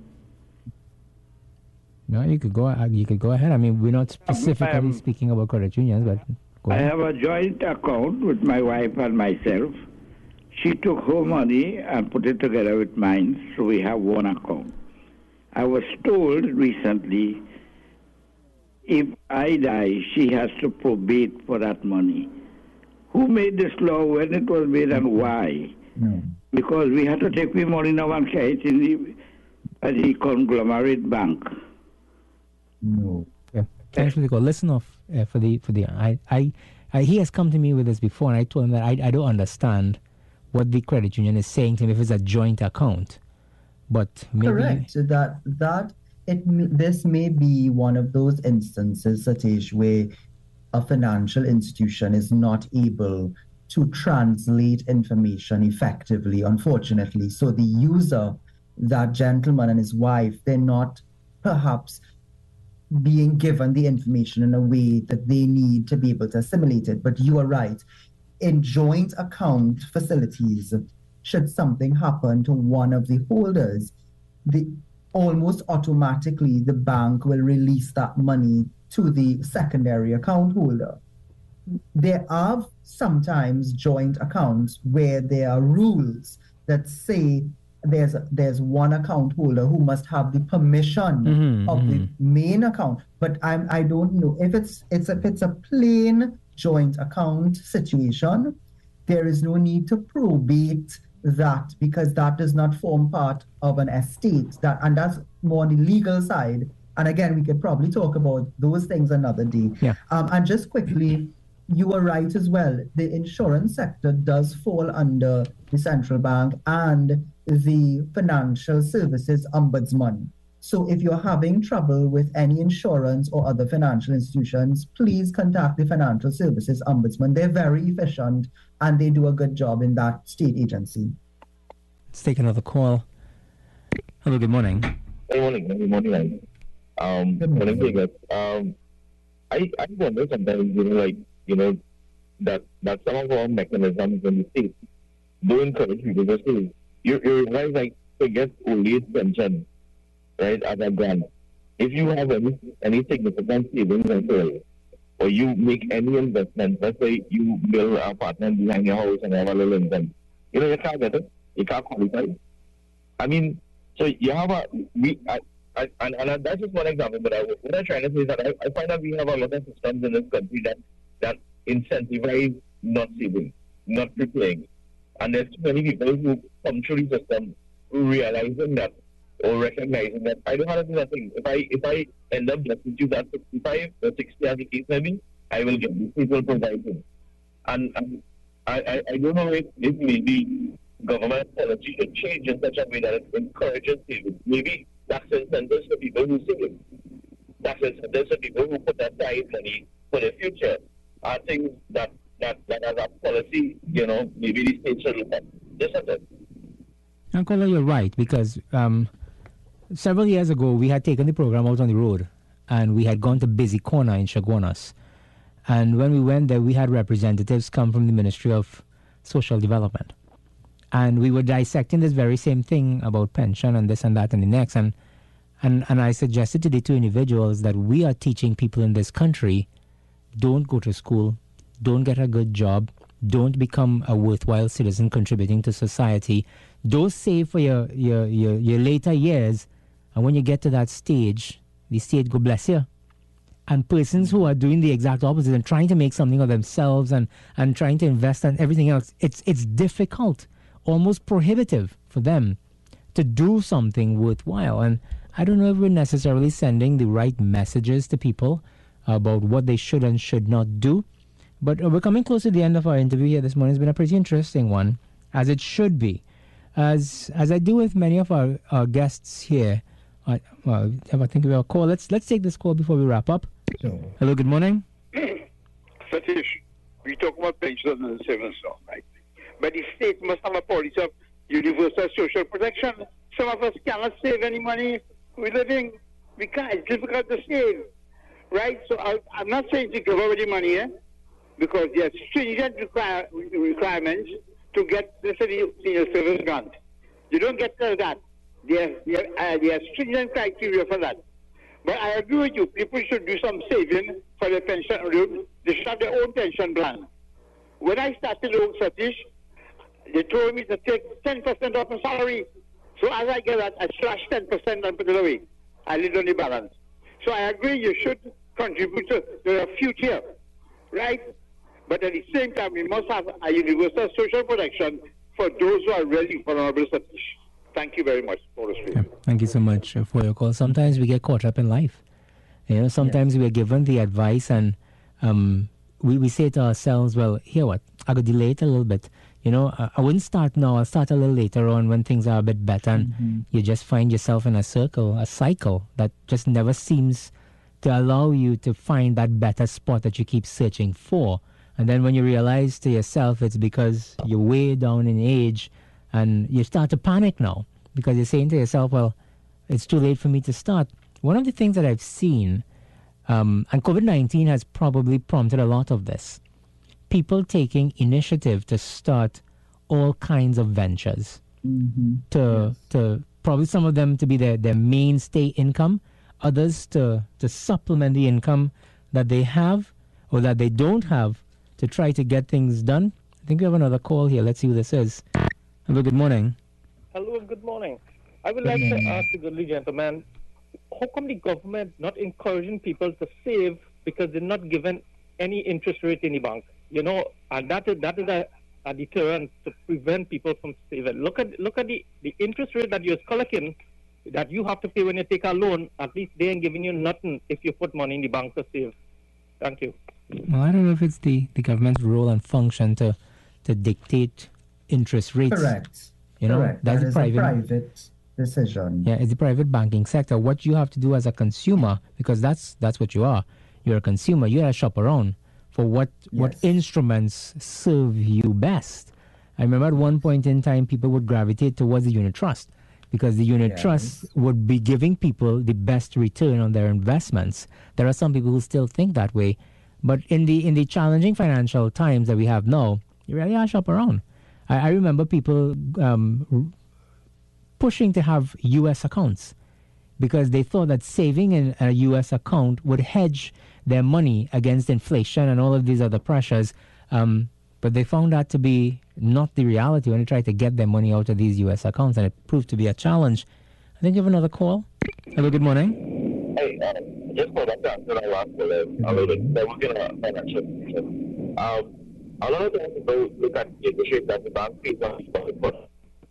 No, you could go. You could go ahead. I mean, we're not specifically um, speaking about credit unions, but go I ahead. have a joint account with my wife and myself. She took her money and put it together with mine, so we have one account. I was told recently, if I die, she has to probate for that money. Who made this law, when it was made, and why? No. Because we had to take the money now and carry it in the, at the conglomerate bank. No. Yeah. Thanks for the call. Listen off uh, for the for the. I, I I he has come to me with this before, and I told him that I I don't understand what the credit union is saying to him if it's a joint account. But maybe correct that that it this may be one of those instances, Satish, where a financial institution is not able to translate information effectively, unfortunately. So the user, that gentleman and his wife, they're not perhaps being given the information in a way that they need to be able to assimilate it. But you are right. In joint account facilities, should something happen to one of the holders, the almost automatically the bank will release that money to the secondary account holder. There are sometimes joint accounts where there are rules that say there's there's one account holder who must have the permission mm-hmm, of mm-hmm. the main account. But I'm I don't know if it's it's if it's a plain joint account situation, there is no need to probate that, because that does not form part of an estate. That and that's more on the legal side. And again, we could probably talk about those things another day. Yeah. Um, and just quickly, you are right as well. The insurance sector does fall under the central bank and the Financial Services Ombudsman. So if you're having trouble with any insurance or other financial institutions, please contact the Financial Services Ombudsman. They're very efficient and they do a good job in that state agency. Let's take another call. Hello, good morning. Good morning. Good morning. Um, good morning, Vegas. Um, I, I wonder sometimes, you know, like, you know, that, that some of our mechanisms in the state do encourage people to save. You, you realize, like, to get old age pension, right, as a grant, if you have any, any significant savings and sales, or you make any investment, let's say you build an apartment behind your house and have a little income, you know, you can't get it. You can't qualify. I mean, so you have a, we, I, I, and, and that's just one example, but I, what I'm trying to say is that I, I find that we have a lot of systems in this country that, that incentivize not saving, not preparing. And there's too many people who come through the system realizing that or recognizing that I don't have to do nothing. If I if I end up destitute at sixty-five or sixty as the case maybe, I will get these people provided. And, and I, I, I don't know if, if maybe government policy should change in such a way that it encourages saving. Maybe tax incentives for people who save. Tax incentives for people who put aside money for the future are things that, that, that as a policy, you know, maybe the state should look at. Just as it. Uncle, you're right, because um, several years ago, we had taken the program out on the road, and we had gone to Busy Corner in Chaguanas. And when we went there, we had representatives come from the Ministry of Social Development. And we were dissecting this very same thing about pension and this and that and the next. And, and, and I suggested to the two individuals that we are teaching people in this country, don't go to school, don't get a good job, don't become a worthwhile citizen contributing to society. Don't save for your, your, your, your later years. And when you get to that stage, the state go bless you. And persons who are doing the exact opposite and trying to make something of themselves and, and trying to invest and everything else, it's it's difficult, almost prohibitive for them to do something worthwhile. And I don't know if we're necessarily sending the right messages to people about what they should and should not do. But we're coming close to the end of our interview here this morning. It's been a pretty interesting one, as it should be. As as I do with many of our, our guests here, uh, well, I think we have a call. Let's, let's take this call before we wrap up. Sure. Hello, good morning. Satish, we talk about pensions and savings now, right? But the state must have a policy of universal social protection. Some of us cannot save any money. We're living, we can't, it's difficult to save, right? So I, I'm not saying to give away the money, eh? Because there are stringent require, requirements to get, let's say, the senior service grant. You don't get that. There, there, uh, there are stringent criteria for that. But I agree with you. People should do some saving for their pension. They should have their own pension plan. When I started Oak Satish, they told me to take ten percent of my salary. So as I get that, I slash ten percent and put it away. I live on the balance. So I agree you should contribute to the future, right? But at the same time, we must have a universal social protection for those who are really vulnerable, Satish. Thank you very much for this. Yeah, thank you so much for your call. Sometimes we get caught up in life. You know, sometimes yeah. we are given the advice and um, we, we say to ourselves, well, here what? I could delay it a little bit. You know, I, I wouldn't start now. I'll start a little later on when things are a bit better. And mm-hmm. you just find yourself in a circle, a cycle that just never seems to allow you to find that better spot that you keep searching for. And then when you realize to yourself it's because you're way down in age, and you start to panic now because you're saying to yourself, well, it's too late for me to start. One of the things that I've seen, um, and COVID nineteen has probably prompted a lot of this, people taking initiative to start all kinds of ventures. Mm-hmm. To, yes. to probably some of them to be their, their mainstay income, others to, to supplement the income that they have or that they don't have to try to get things done. I think we have another call here. Let's see who this is. Hello, good morning. Hello and good morning. I would like to ask the goodly gentleman, how come the government not encouraging people to save because they're not given any interest rate in the bank? You know, and that is, that is a, a deterrent to prevent people from saving. Look at look at the, the interest rate that you're collecting, that you have to pay when you take a loan. At least they ain't giving you nothing if you put money in the bank to save. Thank you. Well, I don't know if it's the, the government's role and function to, to dictate interest rates. Correct. You know, Correct. that's that is private. a private decision. Yeah, it's the private banking sector. What you have to do as a consumer, because that's that's what you are. You're a consumer. You gotta shop around for what Yes. what instruments serve you best. I remember at one point in time, people would gravitate towards the unit trust because the unit Yes. trust would be giving people the best return on their investments. There are some people who still think that way, but in the in the challenging financial times that we have now, you really gotta shop around. I, I remember people um, r- pushing to have U S accounts because they thought that saving in a U S account would hedge their money against inflation and all of these other pressures. Um, but they found that to be not the reality when they tried to get their money out of these U S accounts, and it proved to be a challenge. I think you have another call. Hello, good morning. Hey, um, just for that answer I last caller, a little bit, there was a financial situation. Um, a lot of times people look at the interest rate that the bank pays on deposit, but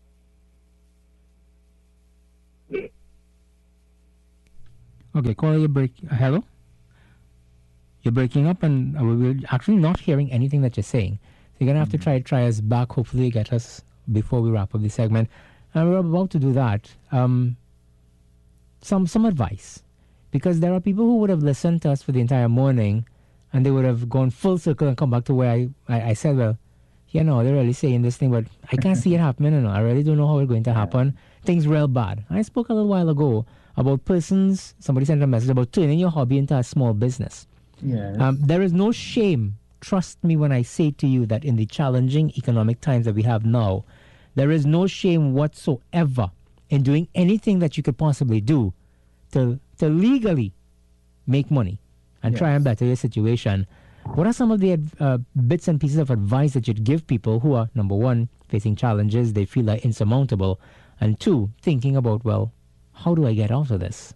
Okay, caller, you break. Uh, hello? You're breaking up, and uh, we're actually not hearing anything that you're saying. So you're going to have to try try us back, hopefully get us before we wrap up the segment. And we're about to do that. Um, some some advice. Because there are people who would have listened to us for the entire morning, and they would have gone full circle and come back to where I, I, I said, well, you know, they're really saying this thing, but I can't see it happening. You know, I really don't know how it's going to happen. Things real bad. I spoke a little while ago about persons, somebody sent a message about turning your hobby into a small business. Yes. Um, there is no shame, trust me when I say to you that in the challenging economic times that we have now, there is no shame whatsoever in doing anything that you could possibly do to to legally make money and try Yes. and better your situation. What are some of the ad- uh, bits and pieces of advice that you'd give people who are, number one, facing challenges they feel are insurmountable, and two, thinking about, well, how do I get out of this?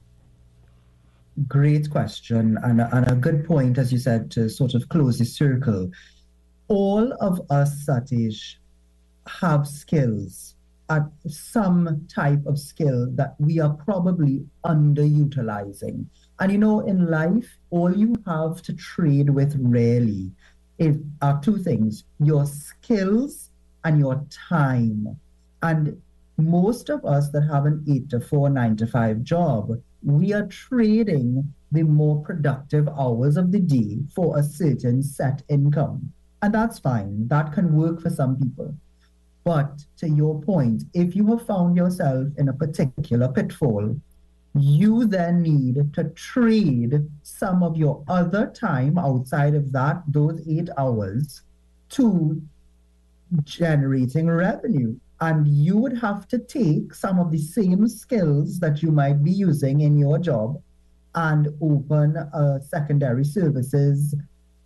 Great question, and a, and a good point, as you said, to sort of close the circle. All of us, Satish, have skills, at some type of skill that we are probably underutilizing. And you know, in life, all you have to trade with really is, are two things: your skills and your time. And most of us that have an eight to four, nine to five job, we are trading the more productive hours of the day for a certain set income. And that's fine. That can work for some people. But to your point, if you have found yourself in a particular pitfall, you then need to trade some of your other time outside of that, those eight hours, to generating revenue. And you would have to take some of the same skills that you might be using in your job and open a secondary services,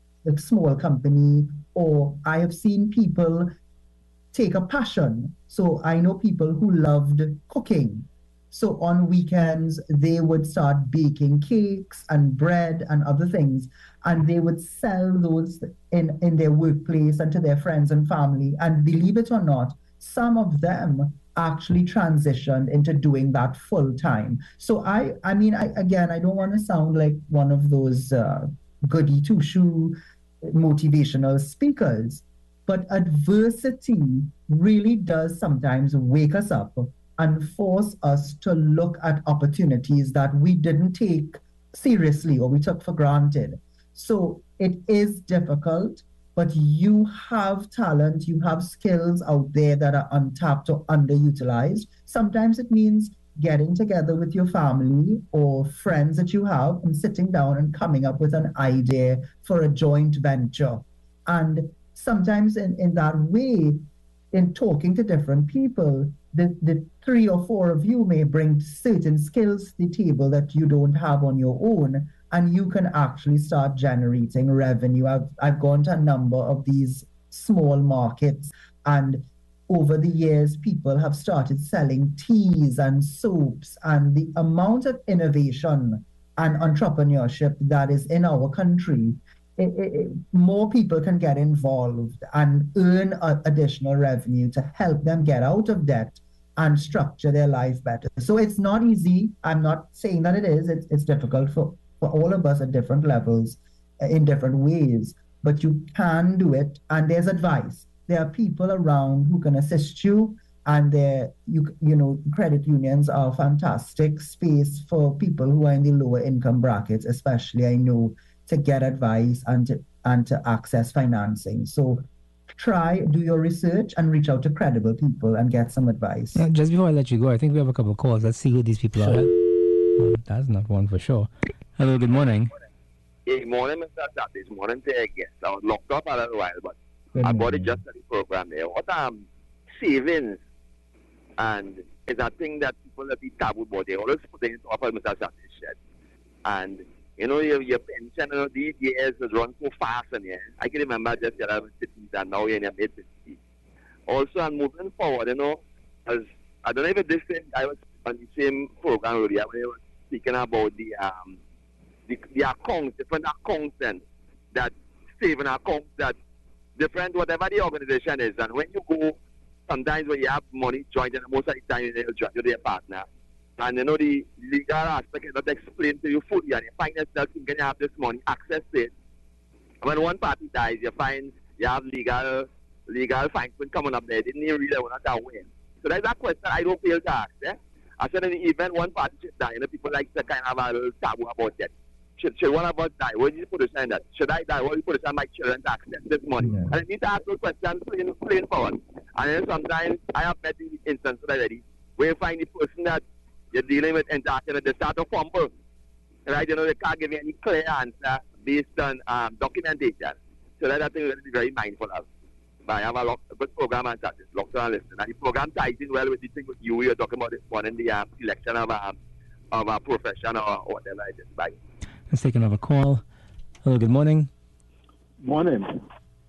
a small company, or I have seen people take a passion. So I know people who loved cooking. So on weekends, they would start baking cakes and bread and other things, and they would sell those in, in their workplace and to their friends and family. And believe it or not, some of them actually transitioned into doing that full time. So I, I mean, I, again, I don't want to sound like one of those uh, goody two-shoe motivational speakers, but adversity really does sometimes wake us up and force us to look at opportunities that we didn't take seriously or we took for granted. So it is difficult, but you have talent, you have skills out there that are untapped or underutilized. Sometimes it means getting together with your family or friends that you have and sitting down and coming up with an idea for a joint venture. And sometimes in, in that way, in talking to different people, the, the three or four of you may bring certain skills to the table that you don't have on your own, and you can actually start generating revenue. I've, I've gone to a number of these small markets, and over the years, people have started selling teas and soaps, and the amount of innovation and entrepreneurship that is in our country, It, it, it, more people can get involved and earn a, additional revenue to help them get out of debt and structure their life better. So it's not easy. I'm not saying that it is. It's, it's difficult for, for all of us at different levels, in different ways, but you can do it. And there's advice. There are people around who can assist you. and there, you you know, credit unions are a fantastic space for people who are in the lower income brackets, especially, I know, to get advice and to and to access financing. So try, do your research and reach out to credible people and get some advice. Now, just before I let you go, I think we have a couple of calls. Let's see who these people are. Well, that's not one for sure. Hello, good morning. Good morning, Mister Sat. This morning to a guest. I was locked up a little while, but good I bought it just at the program there. What um savings and is a thing that people have been taboo about. They always put it into upper Mister Sat shed. And you know, your, your pension, you know, these years has run so fast, and yeah, I can remember just you're in fifties and now you're in your mid fifties. Also, and moving forward, you know, as I don't know if it's this thing, I was on the same program earlier when I was speaking about the um the, the accounts, different accounts, and that saving accounts, that different whatever the organization is, and when you go, sometimes when you have money joined, and most of the time you join with your partner. And you know, the legal aspect is not explained to you fully, and you find yourself thinking you have this money, access to it. When one party dies, you find you have legal legal fines coming up there. They didn't even really want to win. So that's a question I don't feel to ask. Eh? I said in the event one party should die, you know, people like to kind of have a little taboo about that. Should, should one of us die? What do you put us in that? Should I die? What do you put us on my children to access this money? Yeah. And I need to ask those questions plain, plain forward. And then sometimes I have met the instances already where you find the person that you're dealing with interacting, they start to fumble. Right? You know, they can't give you any clear answer based on um, documentation. So that's a thing we're going to be very mindful of. But I have a, lot, a good program on that, this long-term listening. And the program ties in well with the thing with you we were talking about this morning, the um, selection of, um, of a profession or, or whatever it is. Bye. Let's take another call. Hello, good morning. Morning.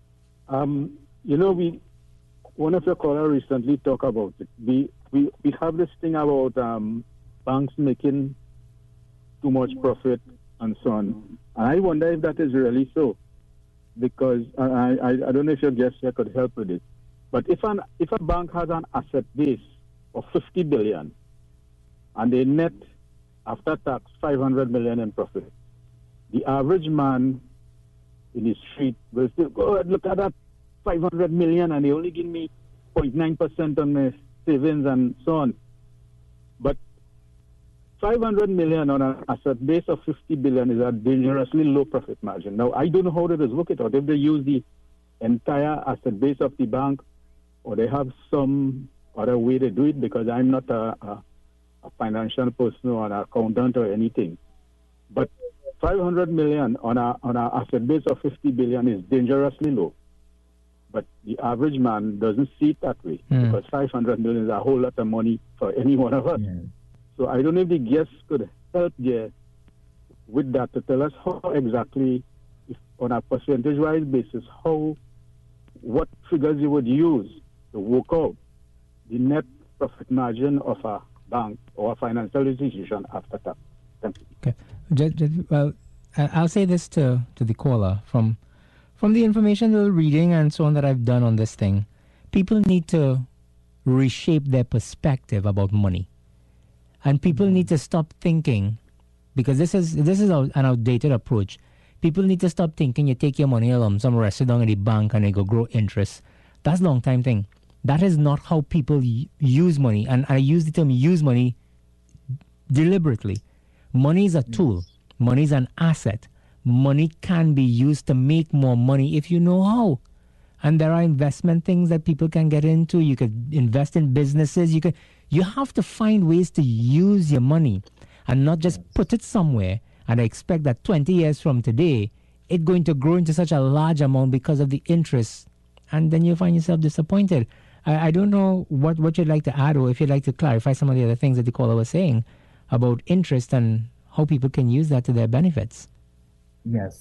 Um, you know, we one of your callers recently talked about it. We we we have this thing about um, banks making too much profit and so on. And I wonder if that is really so, because I I, I don't know if your guest here could help with it. But if an if a bank has an asset base of fifty billion and they net after tax five hundred million in profit, the average man in the street will still go, oh, look at that five hundred million and they only give me zero point nine percent on the savings and so on. But five hundred million on an asset base of fifty billion is a dangerously low profit margin. Now, I don't know how they just work it out. If they use the entire asset base of the bank or they have some other way to do it, because I'm not a, a, a financial person or an accountant or anything. But five hundred million on a on an asset base of fifty billion is dangerously low. But the average man doesn't see it that way, mm. because five hundred million is a whole lot of money for any one of us. Yeah. So I don't know if the guests could help there with that to tell us how exactly, if on a percentage-wise basis, how, what figures you would use to work out the net profit margin of a bank or a financial institution after tax. Thank you. Okay. Just, just, well, I'll say this to, to the caller. From from the information, the reading, and so on that I've done on this thing, people need to reshape their perspective about money. And people mm-hmm. need to stop thinking, because this is this is an outdated approach. People need to stop thinking you take your money a lump sum, rest it down in the bank, and it go grow interest. That's a long time thing. That is not how people y- use money. And I use the term use money deliberately. Money is a tool. Money is an asset. Money can be used to make more money if you know how. And there are investment things that people can get into. You could invest in businesses. You could. You have to find ways to use your money and not just put it somewhere and expect that twenty years from today, it's going to grow into such a large amount because of the interest. And then you find yourself disappointed. I, I don't know what, what you'd like to add, or if you'd like to clarify some of the other things that the caller was saying about interest and how people can use that to their benefits. Yes.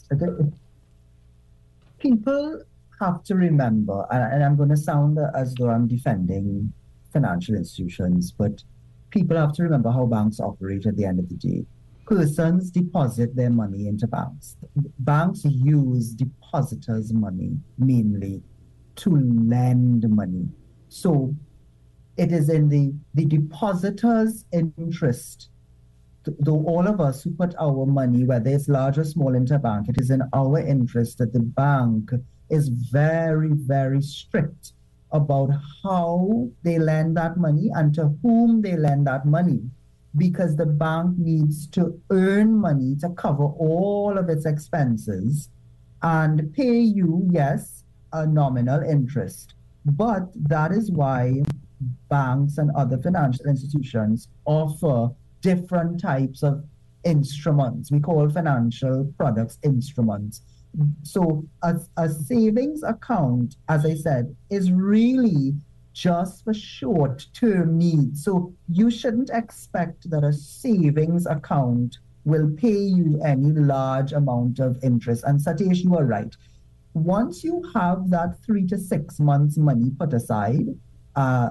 People have to remember, and I'm going to sound as though I'm defending financial institutions, but people have to remember how banks operate at the end of the day. Persons deposit their money into banks. Banks use depositors' money mainly to lend money. So it is in the, the depositor's interest, though all of us who put our money, whether it's large or small, into a bank, it is in our interest that the bank is very, very strict about how they lend that money and to whom they lend that money, because the bank needs to earn money to cover all of its expenses and pay you, yes, a nominal interest. But that is why banks and other financial institutions offer different types of instruments. We call financial products instruments. So a, a savings account, as I said, is really just for short-term needs. So you shouldn't expect that a savings account will pay you any large amount of interest. And Satish, you are right. Once you have that three to six months money put aside, uh,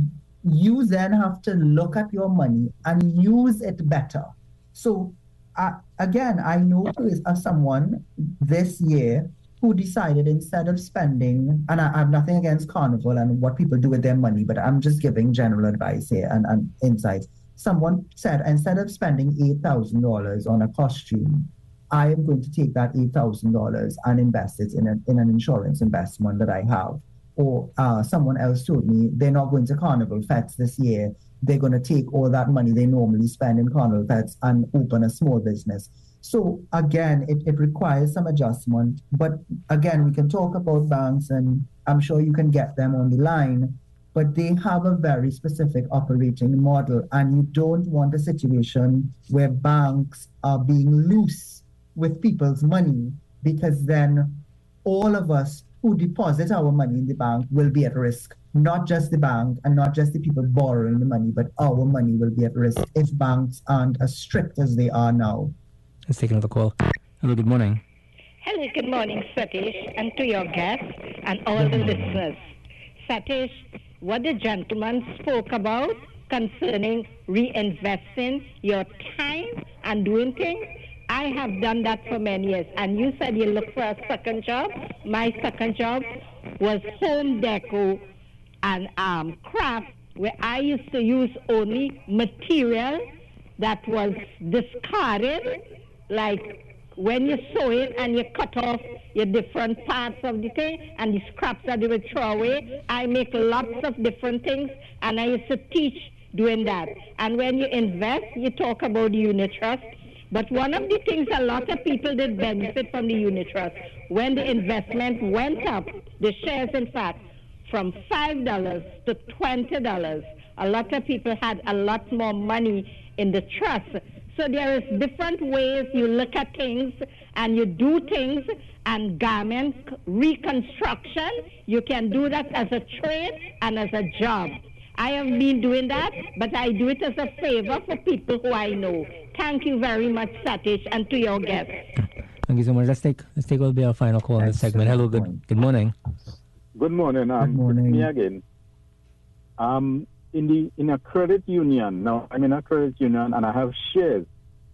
you then have to look at your money and use it better. So uh, again, I know of someone this year who decided instead of spending, and I, I have nothing against Carnival and what people do with their money, but I'm just giving general advice here and, and insights. Someone said, instead of spending eight thousand dollars on a costume, I am going to take that eight thousand dollars and invest it in, a, in an insurance investment that I have. Or uh, someone else told me they're not going to Carnival Fets this year. They're going to take all that money they normally spend in Carnival Fets and open a small business. So again, it, it requires some adjustment. But again, we can talk about banks, and I'm sure you can get them on the line, but they have a very specific operating model, and you don't want a situation where banks are being loose with people's money, because then all of us who deposit our money in the bank will be at risk. Not just the bank and not just the people borrowing the money, but our money will be at risk if banks aren't as strict as they are now. Let's take another call. Hello, good morning. Hello, good morning, Satish, and to your guests and all the listeners. Satish, what the gentleman spoke about concerning reinvesting your time and doing things, I have done that for many years. And you said you look for a second job. My second job was home deco and um, craft, where I used to use only material that was discarded, like when you sew it and you cut off your different parts of the thing and the scraps that they would throw away. I make lots of different things, and I used to teach doing that. And when you invest, you talk about the unit trust. But one of the things a lot of people did benefit from the unit trust, when the investment went up, the shares in fact, from five dollars to twenty dollars, a lot of people had a lot more money in the trust. So there is different ways you look at things and you do things, and garment reconstruction, you can do that as a trade and as a job. I have been doing that, but I do it as a favor for people who I know. Thank you very much, Satish, and to your guests. Thank you so much. Let's take let's take will be our final call in this segment. Hello, good good morning. Good morning. Um, Good morning. Me again. Um, in the in a credit union now, I'm in a credit union and I have shares,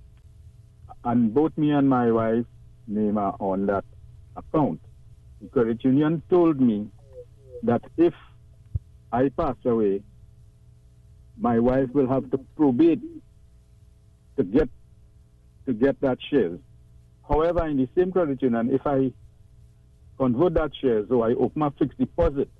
and both me and my wife name are on that account. The credit union told me that if I pass away, my wife will have to probate to get to get that shares. However, in the same credit union, if I convert that shares, so I open a fixed deposit,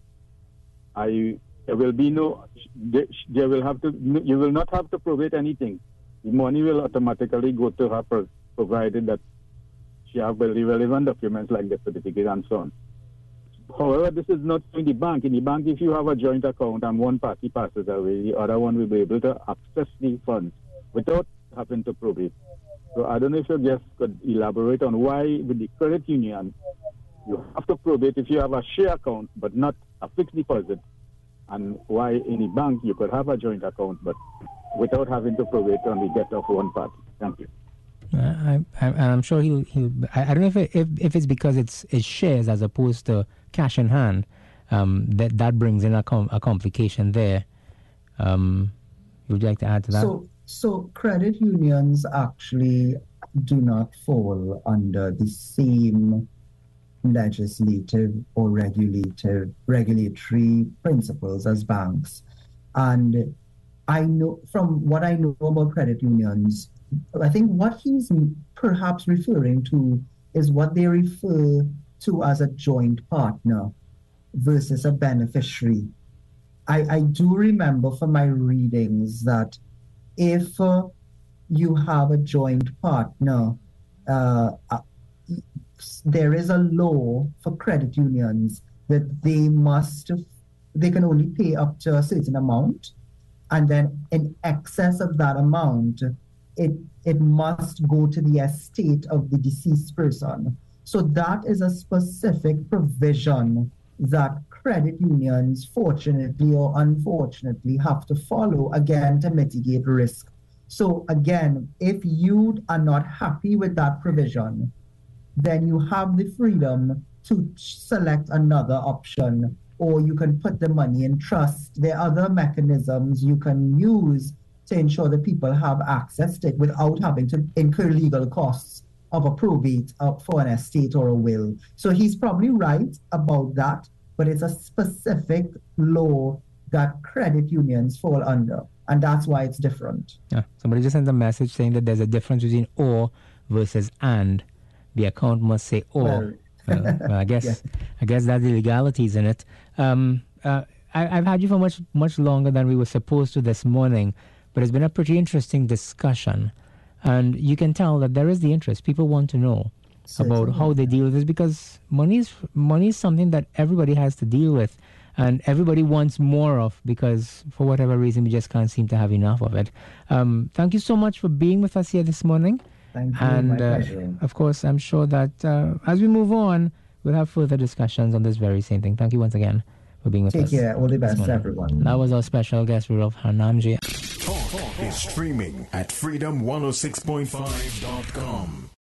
I there will be no there, there will have to you will not have to probate anything. The money will automatically go to her, provided that she have the relevant documents like the certificate and so on. However, this is not in the bank. In the bank, if you have a joint account and one party passes away, the other one will be able to access the funds without having to probate. So I don't know if you just could elaborate on why with the credit union you have to probate if you have a share account but not a fixed deposit, and why in the bank you could have a joint account but without having to probate on the debt of one party. Thank you. Uh, I, I, I'm sure he'll. he'll I, I don't know if, it, if if it's because it's, it's shares as opposed to cash in hand. Um, that that brings in a, com- a complication there. Um, would you like to add to that? So, so credit unions actually do not fall under the same legislative or regulative regulatory principles as banks. And I know from what I know about credit unions, I think what he's perhaps referring to is what they refer to as a joint partner. versus a beneficiary. I, I do remember from my readings that if uh, you have a joint partner, uh, uh, there is a law for credit unions that they must, they can only pay up to a certain amount, and then in excess of that amount, it it must go to the estate of the deceased person. So that is a specific provision that credit unions, fortunately or unfortunately, have to follow, again, to mitigate risk. So again, if you are not happy with that provision, then you have the freedom to select another option, or you can put the money in trust. There are other mechanisms you can use to ensure that people have access to it without having to incur legal costs of a probate uh, for an estate or a will. So he's probably right about that, but it's a specific law that credit unions fall under, and that's why it's different. Yeah. Somebody just sent a message saying that there's a difference between or versus and. The account must say or. Well, well, well, I guess yes. I guess that's the legalities in it. Um, uh, I, I've had you for much much longer than we were supposed to this morning, but it's been a pretty interesting discussion, and you can tell that there is the interest. People want to know Certainly. about how they deal with this, because money is money is something that everybody has to deal with, and everybody wants more of, because for whatever reason we just can't seem to have enough of it. Um, thank you so much for being with us here this morning. Thank you. And My uh, pleasure. of course, I'm sure that uh, as we move on, we'll have further discussions on this very same thing. Thank you once again for being with Take us. care. All the this best to morning. everyone. That was our special guest, Rudolph Hanamji. Talk is streaming at freedom one oh six point five dot com.